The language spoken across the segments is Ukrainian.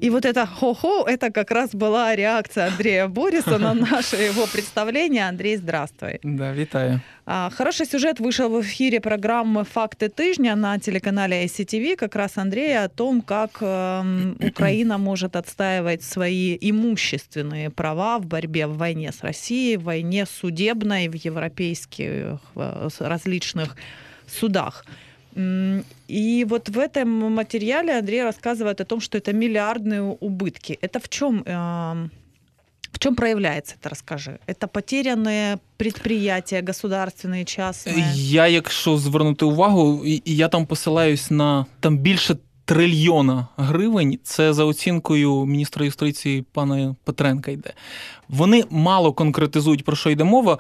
И вот это «хо-хо» — это как раз была реакция Андрея Бориса на наше его представление. Андрей, здравствуй. Да, вітаю. Хороший сюжет вышел в эфире программы «Факты тыжня» на телеканале ICTV, как раз Андрея, о том, как Украина может отстаивать свои имущественные права в борьбе в войне с Россией, в войне судебной, в европейских различных судах. И вот в этом материале Андрей рассказывает о том, что это миллиардные убытки. Это в чем проявляется это, расскажи? Это потерянные предприятия государственные, частные? Я, якщо звернути увагу, я там посилаюсь на там більше 1 трильйона гривень, це за оцінкою міністра юстиції пана Петренка йде. Вони мало конкретизують, про що йде мова.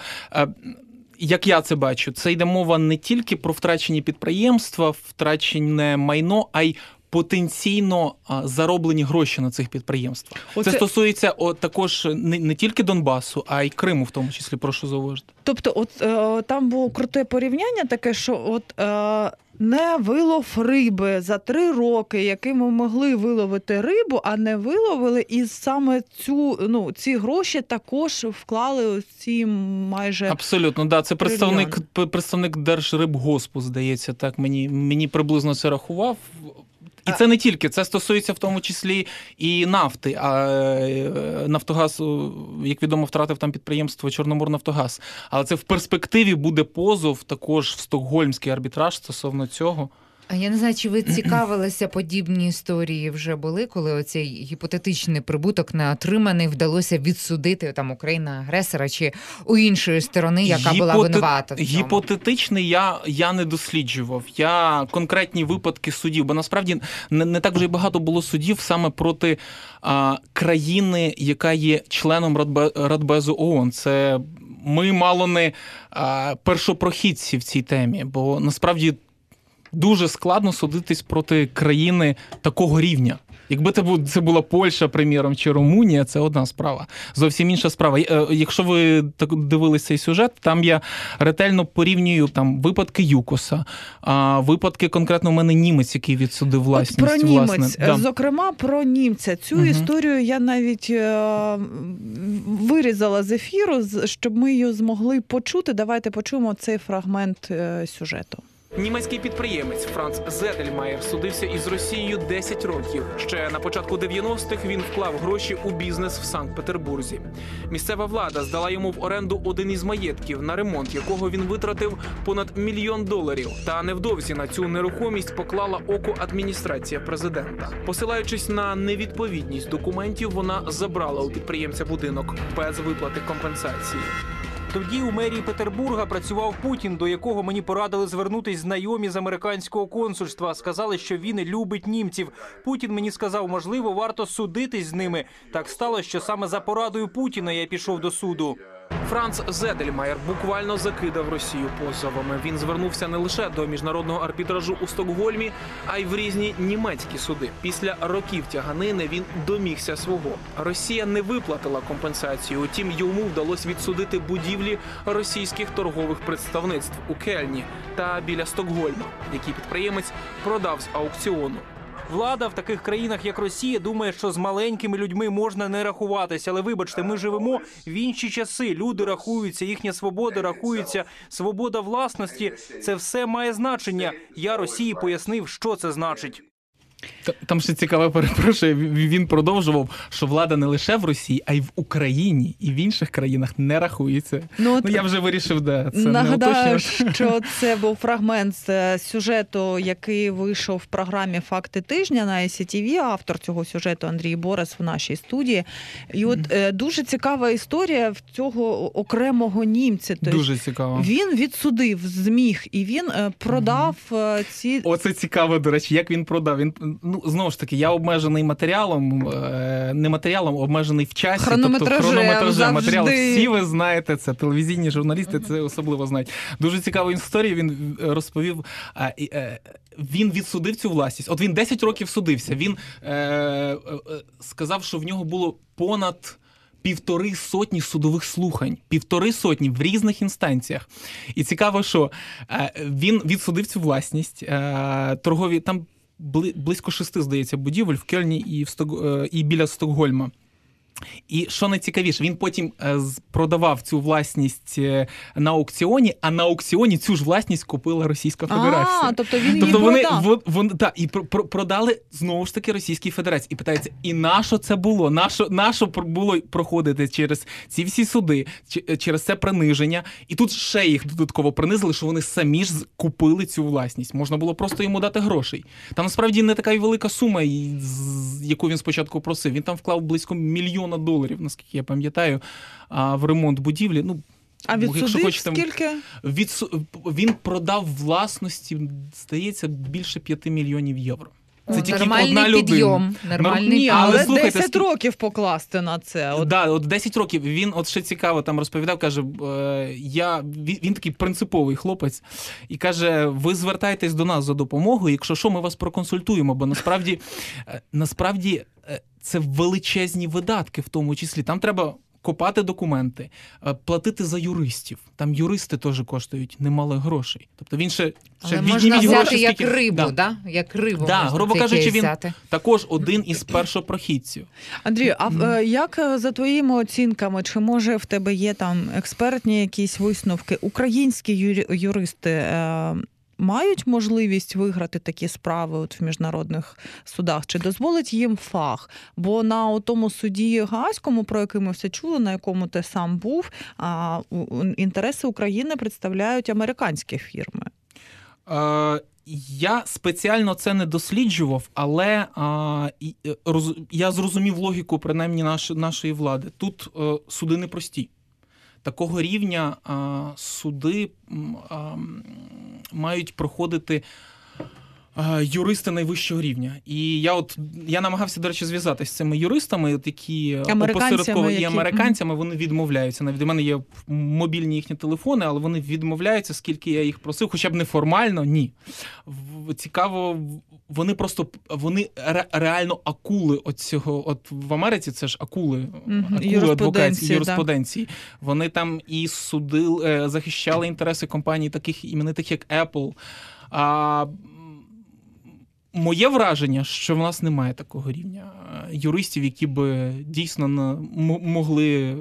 Як я це бачу, це йде мова не тільки про втрачені підприємства, втрачене майно, а й потенційно зароблені гроші на цих підприємствах. Це стосується також не тільки Донбасу, а й Криму в тому числі, прошу зауважити. Тобто, там було круте порівняння таке, що не вилов риби за 3 роки, якими могли виловити рибу, а не виловили, і саме ці гроші також вклали у ці майже абсолютно, да, це представник Держрибгоспу, здається, так мені приблизно це рахував. І це не тільки, це стосується в тому числі і нафти. А Нафтогаз, як відомо, втратив там підприємство Чорноморнафтогаз. Але це в перспективі буде позов також в Стокгольмський арбітраж стосовно цього. А я не знаю, чи ви цікавилися, подібні історії вже були, коли оцей гіпотетичний прибуток не отриманий вдалося відсудити там Україна-агресора чи у іншої сторони, яка була винувата в цьому? Гіпотетичний я не досліджував. Я конкретні випадки судів, бо насправді не так вже й багато було судів саме проти країни, яка є членом Радбезу ООН. Це ми мало не першопрохідці в цій темі, бо насправді дуже складно судитись проти країни такого рівня. Якби це була Польща, приміром, чи Румунія, це одна справа. Зовсім інша справа. Якщо ви дивилися цей сюжет, там я ретельно порівнюю там випадки ЮКОСа, випадки конкретно у мене німець, який відсудив власність. Про німець. Да. Зокрема, про німця. Цю історію я навіть вирізала з ефіру, щоб ми її змогли почути. Давайте почуємо цей фрагмент сюжету. Німецький підприємець Франц Зедельмаєр судився із Росією 10 років. Ще на початку 90-х він вклав гроші у бізнес в Санкт-Петербурзі. Місцева влада здала йому в оренду один із маєтків, на ремонт якого він витратив понад $1 мільйон. Та невдовзі на цю нерухомість поклала око адміністрація президента. Посилаючись на невідповідність документів, вона забрала у підприємця будинок без виплати компенсації. Тоді у мерії Петербурга працював Путін, до якого мені порадили звернутись знайомі з американського консульства. Сказали, що він любить німців. Путін мені сказав, можливо, варто судитись з ними. Так сталося, що саме за порадою Путіна я пішов до суду. Франц Зедельмаєр буквально закидав Росію позовами. Він звернувся не лише до міжнародного арбітражу у Стокгольмі, а й в різні німецькі суди. Після років тяганини він домігся свого. Росія не виплатила компенсацію, утім йому вдалося відсудити будівлі російських торгових представництв у Кельні та біля Стокгольма, які підприємець продав з аукціону. Влада в таких країнах, як Росія, думає, що з маленькими людьми можна не рахуватися. Але вибачте, ми живемо в інші часи. Люди рахуються, їхня свобода рахується, свобода власності. Це все має значення. Я Росії пояснив, що це значить. Там ще цікаво, перепрошую, він продовжував, що влада не лише в Росії, а й в Україні і в інших країнах не рахується. Я вже вирішив, це нагадаю, що це був фрагмент з сюжету, який вийшов в програмі «Факти тижня» на ICTV. Автор цього сюжету Андрій Борис в нашій студії. І от дуже цікава історія в цього окремого німця. Дуже цікаво. Він відсудив, зміг, і він продав ці... Оце цікаво, до речі, як він продав. Він знову ж таки, я обмежений матеріалом, не матеріалом, обмежений в часі, хронометражем матеріалу. Всі ви знаєте це, телевізійні журналісти це особливо знають. Дуже цікаву історію він розповів. Він відсудив цю власність. От він 10 років судився. Він сказав, що в нього було понад 150 судових слухань. 150 в різних інстанціях. І цікаво, що він відсудив цю власність. Торгові, там близько 6, здається, будівель в Кельні і біля Стокгольма. І що найцікавіше, він потім продавав цю власність на аукціоні, а на аукціоні цю ж власність купила Російська Федерація. Тобто він її продав. І продали знову ж таки Російській Федерації. І питається, і на що це було? На що було проходити через ці всі суди, через це приниження? І тут ще їх додатково принизили, що вони самі ж купили цю власність. Можна було просто йому дати грошей. Там насправді не така й велика сума, яку він спочатку просив. Він там вклав близько $1 мільйон, наскільки я пам'ятаю, в ремонт будівлі. А від судів скільки? Він продав власності, здається, більше 5 мільйонів євро. Це тільки нормальний одна людина. Підйом. Нормальний. Але слухайте, 10 років покласти на це. От 10 років. Він, ще цікаво, там розповідав, каже, він такий принциповий хлопець, і каже, ви звертайтесь до нас за допомогою, якщо що, ми вас проконсультуємо, бо насправді це величезні видатки в тому числі. Там треба копати документи, платити за юристів. Там юристи теж коштують немало грошей. Тобто він ще можна взяти як рибу, да? Як рибу. Да, грубо кажучи, він також один із першопрохідців. Андрію, а як за твоїми оцінками, чи може в тебе є там експертні якісь висновки? Українські юристи мають можливість виграти такі справи в міжнародних судах? Чи дозволить їм фах? Бо на тому суді Гаазькому, про який ми все чули, на якому ти сам був, інтереси України представляють американські фірми. Я спеціально це не досліджував, але я зрозумів логіку, принаймні, нашої влади. Тут суди непрості. Такого рівня суди мають проходити юристи найвищого рівня. І я намагався, до речі, зв'язатися з цими юристами, які опосередковані американцями, вони відмовляються. Навіть у мене є мобільні їхні телефони, але вони відмовляються, скільки я їх просив, хоча б неформально, ні. Цікаво, вони реально акули оцього, от в Америці це ж акули адвокації, юриспруденції. Вони там і судили, захищали інтереси компаній таких іменитих, як Apple. Моє враження, що в нас немає такого рівня юристів, які би дійсно могли...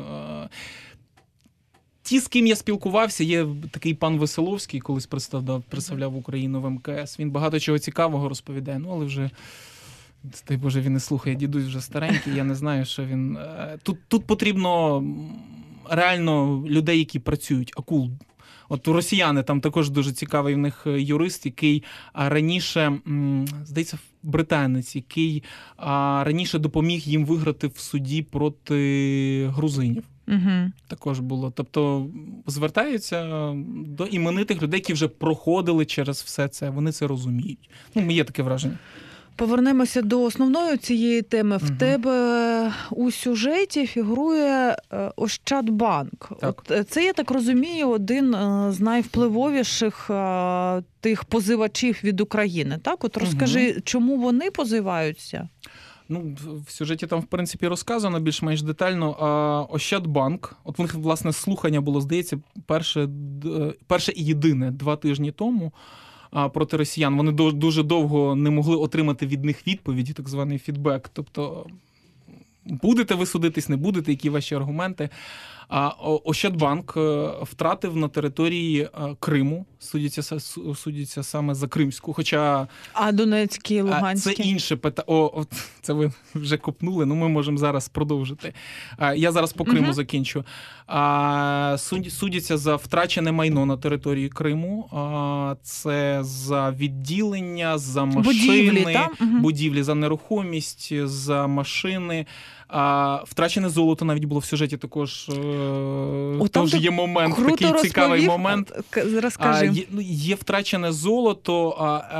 Ті, з ким я спілкувався, є такий пан Веселовський, колись представляв Україну в МКС. Він багато чого цікавого розповідає, але вже, дай Боже, він не слухає, дідусь вже старенький, я не знаю, що він... Тут потрібно реально людей, які працюють, акул. От росіяни, там також дуже цікавий в них юрист, який раніше, здається, британець, який раніше допоміг їм виграти в суді проти грузинів. Угу. Також було. Тобто звертаються до іменитих людей, які вже проходили через все це. Вони це розуміють. Є таке враження. Повернемося до основної цієї теми. В тебе у сюжеті фігурує Ощадбанк. Це, я так розумію, один з найвпливовіших тих позивачів від України. Так? От розкажи, чому вони позиваються? В сюжеті там, в принципі, розказано більш-менш детально. Ощадбанк, от в них, власне, слухання було, здається, перше і єдине 2 тижні тому проти росіян. Вони дуже довго не могли отримати від них відповіді, так званий фідбек. Тобто, будете ви судитись, не будете, які ваші аргументи. Ощадбанк втратив на території Криму, судяться саме за Кримську, хоча... А Донецький, Луганський? Це інше питання. Це ви вже копнули, ми можемо зараз продовжити. Я зараз по Криму закінчу. Судяться за втрачене майно на території Криму. Це за відділення, за машини, будівлі, за нерухомість, за машини. Втрачене золото навіть було в сюжеті також. Тож є момент, такий цікавий момент. Розкажи. Є втрачене золото,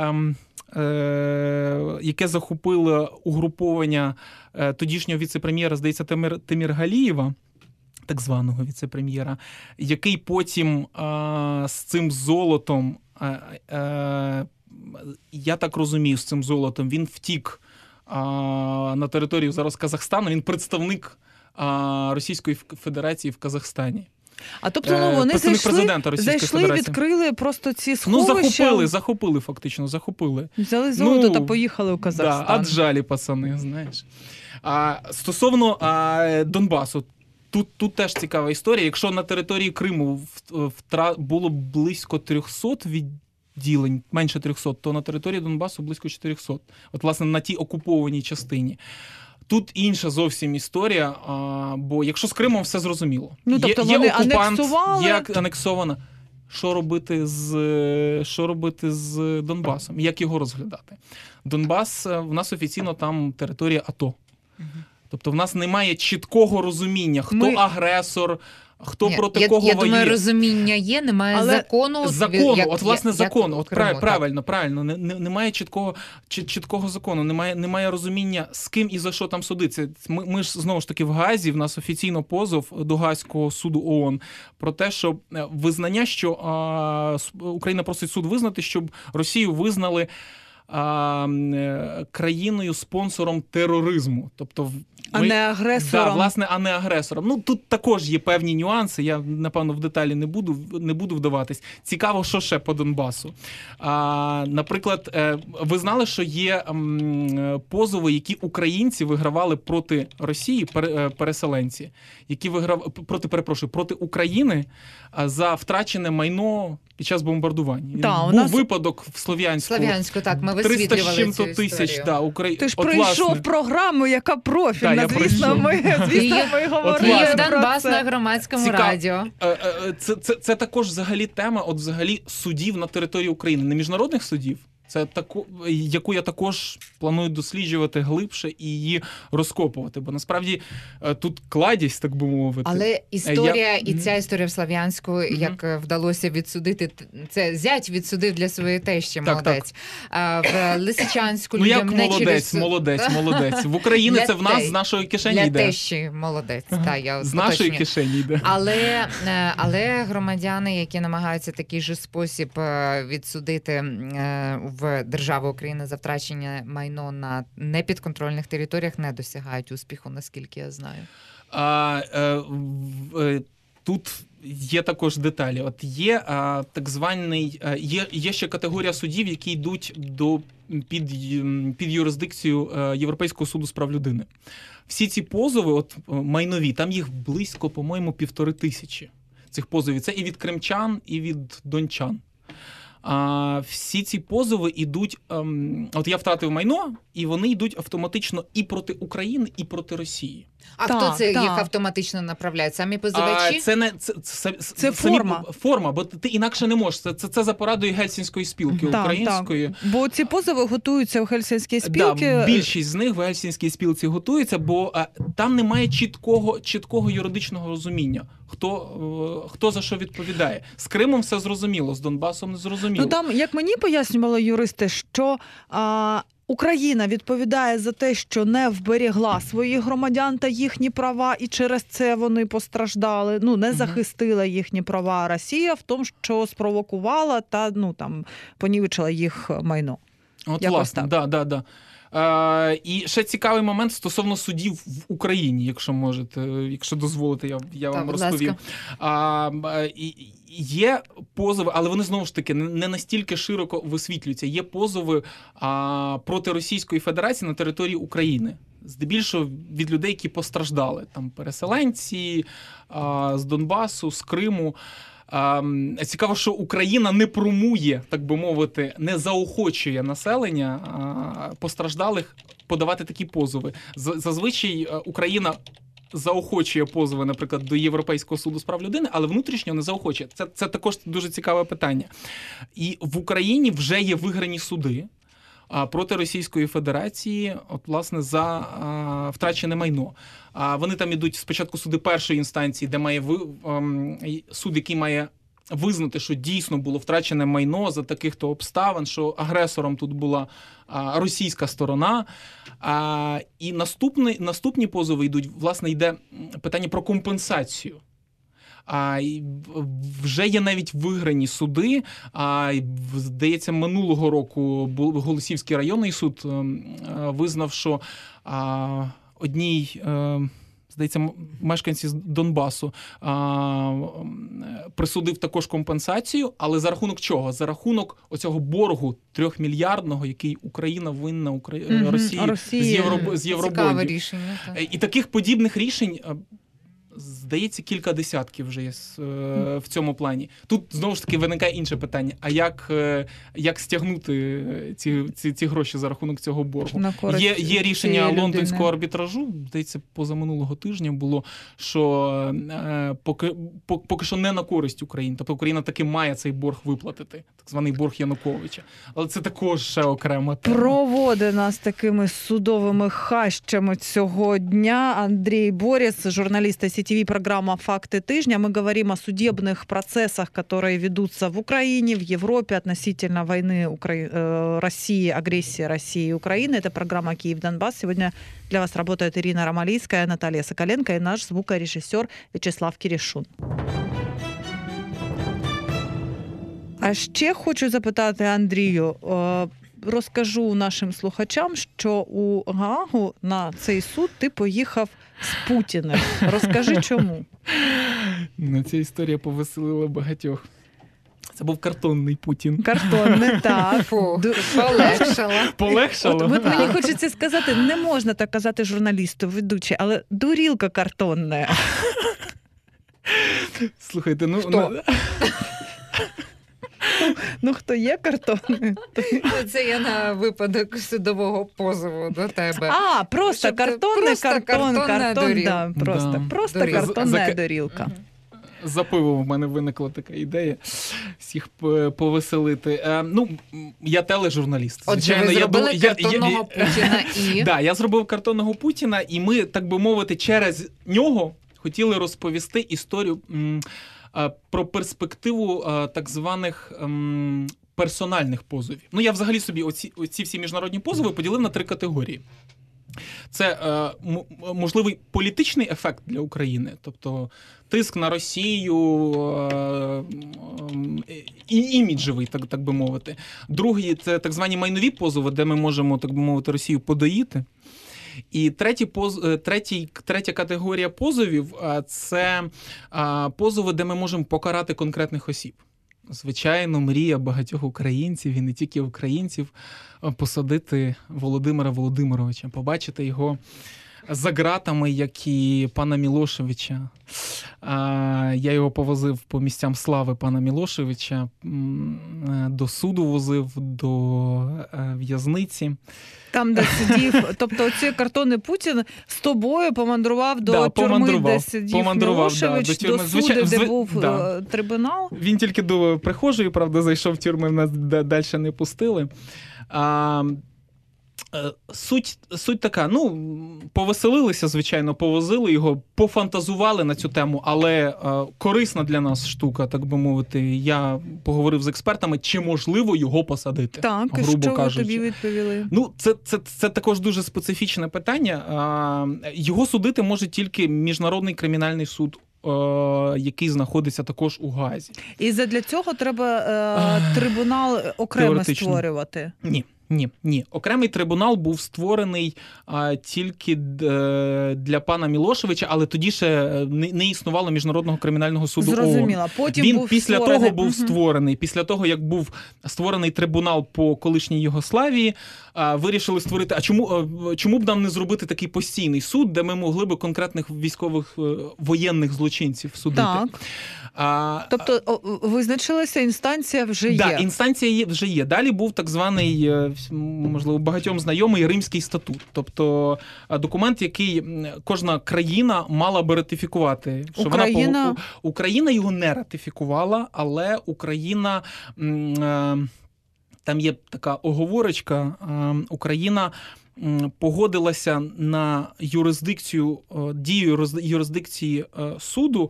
яке захопило угруповання тодішнього віце-прем'єра, здається, Теміргалієва, так званого віце-прем'єра, який потім з цим золотом, я так розумію, з цим золотом він втік на територію зараз Казахстану. Він представник Російської Федерації в Казахстані. А тобто, вони представник президента Російської зайшли, Федерації. Відкрили просто ці сховища. Захопили фактично, захопили. Взяли золото та поїхали у Казахстан. Да, отжалі, пацани, знаєш. Стосовно Донбасу, тут теж цікава історія. Якщо на території Криму було близько 300 відділень, менше 300, то на території Донбасу близько 400. От, власне, на тій окупованій частині. Тут інша зовсім історія, бо якщо з Кримом все зрозуміло. Тобто вони окупант, анексували? є анексовано. Що робити з Донбасом? Як його розглядати? Донбас, в нас офіційно там територія АТО. Тобто в нас немає чіткого розуміння, хто агресор, хто проти кого воює. Я думаю, розуміння є, немає закону. Закону. Правильно. Немає чіткого закону, немає розуміння, з ким і за що там судиться. Ми ж, знову ж таки, в Гаазі, в нас офіційно позов до Гаазького суду ООН про те, що визнання, що Україна просить суд визнати, щоб Росію визнали країною-спонсором тероризму. Тобто а не агресором. Власне, а не агресором. Тут також є певні нюанси, я, напевно, в деталі не буду вдаватись. Цікаво, що ще по Донбасу. Наприклад, ви знали, що є позови, які українці вигравали проти Росії, переселенці, які проти України за втрачене майно під час бомбардування. Був випадок в Слов'янську. Так, ми висвітлювали 300 з чим-то тисяч. Ти ж пройшов програму, яка профільна, звісно, ми говорили про Донбас на громадському радіо. Це також взагалі тема, взагалі судів на території України, не міжнародних судів. Це яку я також планую досліджувати глибше і її розкопувати. Бо насправді тут кладість, так би мовити. Але історія, і ця історія в Слов'янську, як вдалося відсудити, це зять відсудив для своєї тещі, молодець. В Лисичанську людям не через... Молодець. В Україні це в нас з нашої кишені йде. Для тещі молодець. З нашої кишені йде. Але громадяни, які намагаються такий же спосіб відсудити в державу України за втрачення майно на непідконтрольних територіях, не досягають успіху, наскільки я знаю. Тут є також деталі. От є так званий, є ще категорія судів, які йдуть під юрисдикцію Європейського суду з прав людини. Всі ці позови, майнові, там їх близько, по-моєму, 1500 цих позовів. Це і від кримчан, і від дончан. Всі ці позови йдуть, я втратив майно, і вони йдуть автоматично і проти України, і проти Росії. Хто їх автоматично направляє? Самі позивачі? Це форма, бо ти інакше не можеш. Це за порадою Гельсінської спілки української. Так. Бо ці позови готуються в Гельсінській спілці. Більшість з них в Гельсінській спілці готуються, бо там немає чіткого юридичного розуміння. Хто за що відповідає. З Кримом все зрозуміло, з Донбасом не зрозуміло. Там, як мені пояснювали юристи, що Україна відповідає за те, що не вберегла своїх громадян та їхні права, і через це вони постраждали, не захистила їхні права. Росія в тому, що спровокувала та понівечила їх майно. Власне, да. І ще цікавий момент стосовно судів в Україні, якщо дозволите, я вам розповім. Є позови, але вони, знову ж таки, не настільки широко висвітлюються. Є позови проти Російської Федерації на території України. Здебільшого від людей, які постраждали. Там переселенці з Донбасу, з Криму. Цікаво, що Україна не промує, так би мовити, не заохочує населення постраждалих подавати такі позови. Зазвичай Україна заохочує позови, наприклад, до Європейського суду з прав людини, але внутрішньо не заохочує. Це також дуже цікаве питання. І в Україні вже є виграні суди проти Російської Федерації, власне, за втрачене майно. Вони там ідуть спочатку суди першої інстанції, де має суд, який має визнати, що дійсно було втрачене майно за таких-то обставин, що агресором тут була російська сторона. І наступні позови йдуть, власне, йде питання про компенсацію. Вже є навіть виграні суди. Здається, минулого року Голосіївський районний суд визнав, що одній здається, мешканці з Донбасу, присудив також компенсацію, але за рахунок чого? За рахунок оцього боргу 3-мільярдного, який Україна винна Росії з Євробондів. Цікаве рішення. Так. І таких подібних рішень, здається, кілька десятків вже є в цьому плані. Тут, знову ж таки, виникає інше питання. А як стягнути ці гроші за рахунок цього боргу? Є рішення лондонського арбітражу, здається, позаминулого тижня було, що поки що не на користь України. Тобто Україна таки має цей борг виплатити, так званий борг Януковича. Але це також ще окрема тема. Проводить нас такими судовими хащами цього дня Андрей Борис, журналист ICTV, программа «Факты тыжня». Мы говорим о судебных процессах, которые ведутся в Украине, в Европе относительно войны России, агрессии России и Украины. Это программа «Киев-Донбасс». Сегодня для вас работают Ирина Ромалийская, Наталья Соколенко и наш звукорежиссер Вячеслав Киришун. А ще хочу запитати Андрію, розкажу нашим слухачам, що у Гаагу на цей суд ти поїхав з Путіним. Розкажи, чому? Ця історія повеселила багатьох. Це був картонний Путін. Картонний, так. Полегшало. От мені хочеться сказати, не можна так казати журналісту, ведучий, але дурілка картонна. Слухайте, Ну, хто є картонний? Це я на випадок судового позову до тебе. Просто картонна дурілка. Просто картонна дурілка. За пиво в мене виникла така ідея всіх повеселити. Я тележурналіст. Отже, ви зробили картонного Путіна і... Так, я зробив картонного Путіна, і ми, так би мовити, через нього хотіли розповісти історію про перспективу так званих персональних позовів. Я взагалі собі оці всі міжнародні позови поділив на 3 категорії. Це можливий політичний ефект для України, тобто тиск на Росію, іміджевий, так би мовити. Другий – це так звані майнові позови, де ми можемо, так би мовити, Росію подоїти. І третя категорія позовів – це позови, де ми можемо покарати конкретних осіб. Звичайно, мрія багатьох українців, і не тільки українців, посадити Володимира Володимировича, побачити його за ґратами, як і пана Мілошевича. Я його повозив по місцям слави пана Мілошевича, до суду возив, до в'язниці. Там, де сидів, тобто оцей картонний Путін з тобою помандрував до тюрми, де сидів Мілошевич, до суду, де був трибунал. Він тільки до прихожої, правда, зайшов в тюрми, нас далі не пустили. Суть така, повеселилися, звичайно, повозили його, пофантазували на цю тему, але корисна для нас штука, так би мовити. Я поговорив з експертами, чи можливо його посадити, так, грубо що кажучи. Ви тобі відповіли? Це також дуже специфічне питання. Його судити може тільки Міжнародний кримінальний суд, який знаходиться також у Гаазі. І задля цього треба трибунал окремо створювати? Ні. Окремий трибунал був створений тільки для пана Мілошевича, але тоді ще не існувало Міжнародного кримінального суду ООН. Зрозуміло. Потім він був після створений. Того був створений. Після того, як був створений трибунал по колишній Югославії, вирішили створити, чому б нам не зробити такий постійний суд, де ми могли б конкретних військових воєнних злочинців судити. Так. Тобто визначилася інстанція вже є? Так, інстанція вже є. Далі був так званий, можливо, багатьом знайомий Римський статут. Тобто документ, який кожна країна мала би ратифікувати. Україна його не ратифікувала, але Україна... Там є така оговорочка. Україна погодилася на дію юрисдикції суду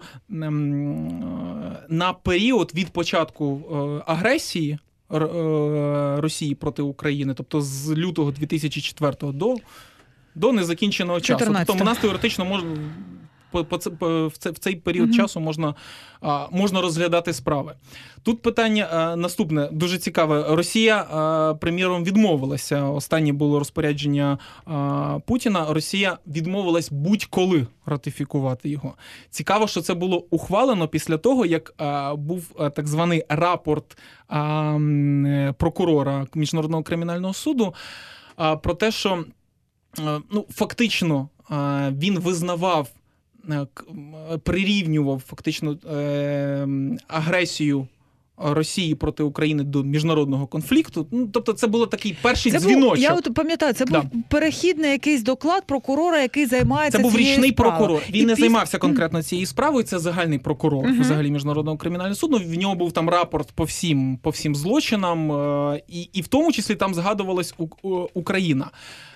на період від початку агресії Росії проти України, тобто з лютого 2004 до незакінченого часу. Тобто у нас теоретично в цей період часу можна розглядати справи. Тут питання наступне, дуже цікаве. Росія, приміром, відмовилася. Останнє було розпорядження Путіна. Росія відмовилась будь-коли ратифікувати його. Цікаво, що це було ухвалено після того, як був так званий рапорт прокурора Міжнародного кримінального суду про те, що фактично він визнавав, прирівнював фактично агресію Росії проти України до міжнародного конфлікту. Тобто це було такий перший дзвіночок. Я от пам'ятаю, це був перехідний якийсь доклад прокурора, який займається цією справою. Це був річний прокурор. Він не займався конкретно цією справою, це загальний прокурор взагалі Міжнародного кримінального суду. В нього був там рапорт по всім злочинам, і в тому числі там згадувалась Україна.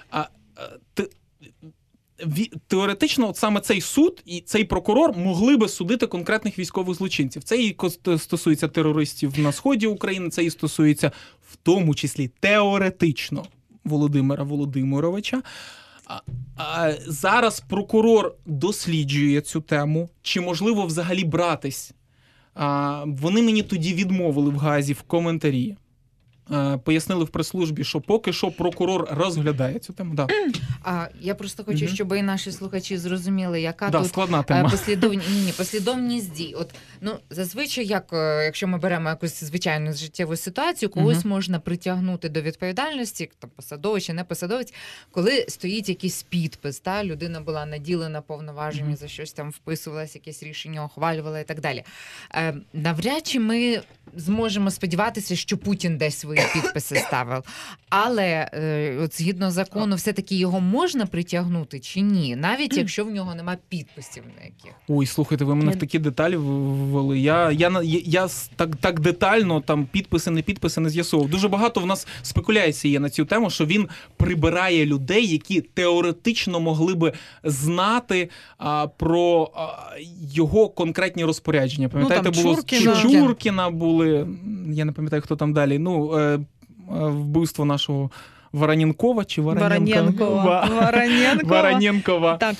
Теоретично, от саме цей суд і цей прокурор могли би судити конкретних військових злочинців. Це і стосується терористів на сході України, це і стосується в тому числі теоретично Володимира Володимировича. Зараз прокурор досліджує цю тему, чи можливо взагалі братись. Вони мені тоді відмовили в Гаазі в коментарі. Пояснили в прес-службі, що поки що прокурор розглядає цю тему. Да. Я просто хочу, щоб і наші слухачі зрозуміли, яка тут складна тема. Послідовність дій. От, зазвичай, якщо ми беремо якусь звичайну життєву ситуацію, когось можна притягнути до відповідальності, там, посадовець чи не посадовець, коли стоїть якийсь підпис, людина була наділена повноваженнями, за щось там вписувалась, якесь рішення ухвалювала і так далі. Навряд чи ми зможемо сподіватися, що Путін десь свої підписи ставив. Але от згідно закону, все-таки його можна притягнути чи ні? Навіть якщо в нього немає підписів ніяких. Ой, слухайте, ви мене в такі деталі ввели. Я так детально там підписи, не з'ясовував. Дуже багато в нас спекуляцій є на цю тему, що він прибирає людей, які теоретично могли би знати про його конкретні розпорядження. Пам'ятаєте, було Чуркіна були, я не пам'ятаю, хто там далі, вбивство нашого Вороненкова чи Вороненкова. Так.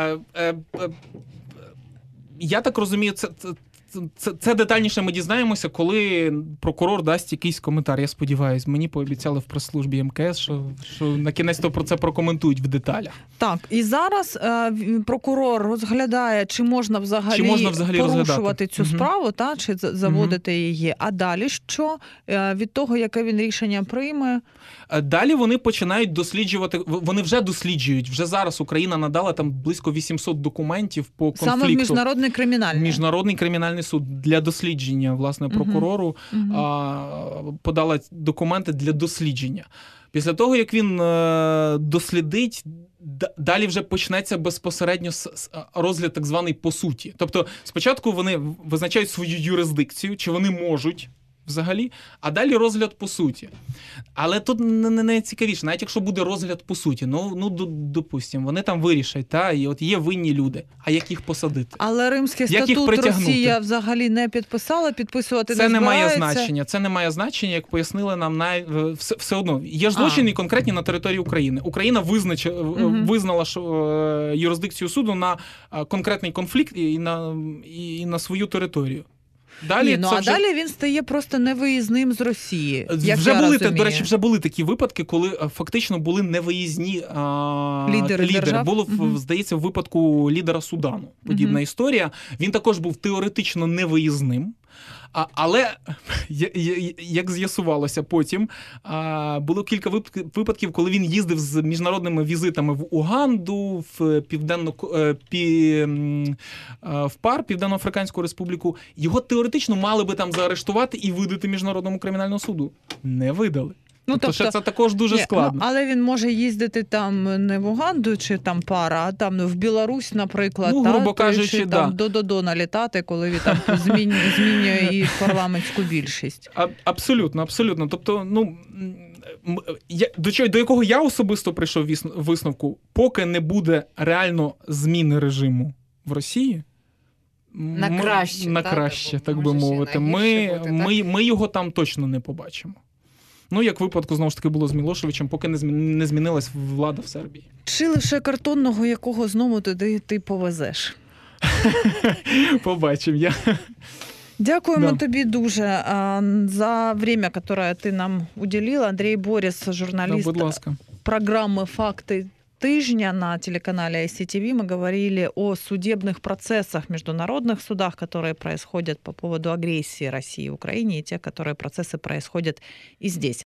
Я так розумію, це детальніше ми дізнаємося, коли прокурор дасть якийсь коментар. Я сподіваюся, мені пообіцяли в прес-службі МКС, що на кінець-то про це прокоментують в деталях. Так, і зараз прокурор розглядає, чи можна взагалі порушувати цю справу, чи заводити її. А далі що? Від того, яке він рішення прийме? Далі вони починають досліджувати, вони вже досліджують. Вже зараз Україна надала там близько 800 документів по конфлікту. Саме в Міжнародний кримінальний суд для дослідження, власне, прокурору подала документи для дослідження. Після того, як він дослідить, далі вже почнеться безпосередньо розгляд так званий по суті. Тобто спочатку вони визначають свою юрисдикцію, чи вони можуть взагалі, а далі розгляд по суті. Але тут не цікавіше, навіть якщо буде розгляд по суті, допустимо, вони там вирішать, і от є винні люди, а як їх посадити? Але Римський статут Росія взагалі не підписала, підписувати не збирається? Це не має значення, як пояснили нам, все одно. Є ж злочини конкретні на території України. Україна визнала юрисдикцію суду на конкретний конфлікт і на свою територію. Далі він стає просто невиїзним з Росії. До речі, вже були такі випадки, коли фактично були невиїзні лідери. Було, здається, в випадку лідера Судану подібна історія. Він також був теоретично невиїзним. Але, як з'ясувалося потім, було кілька випадків, коли він їздив з міжнародними візитами в Уганду, в ПАР, Південно-Африканську Республіку. Його теоретично мали би там заарештувати і видати Міжнародному кримінальному суду. Не видали. Тобто це також дуже складно. Але він може їздити там не в Уганду чи там ПАР, а там в Білорусь, наприклад, грубо кажучи, там до налітати, коли він там змінює і парламентську більшість. Абсолютно. Тобто, до якого я особисто прийшов висновку, поки не буде реально зміни режиму в Росії, на краще, так би мовити, ми його там точно не побачимо. Як в випадку, знову ж таки, було з Мілошевичем, поки не змінилась влада в Сербії. Чи лише картонного, якого знову туди ти повезеш? Побачимо. Дякуємо Да. тобі дуже за время, которое ти нам уділила. Андрій Боріс, журналіст Будь ласка. программы «Факты тыжня» на телеканале ICTV. Мы говорили о судебных процессах, международных судах, которые происходят по поводу агрессии России в Украине, и те, которые процессы происходят и здесь.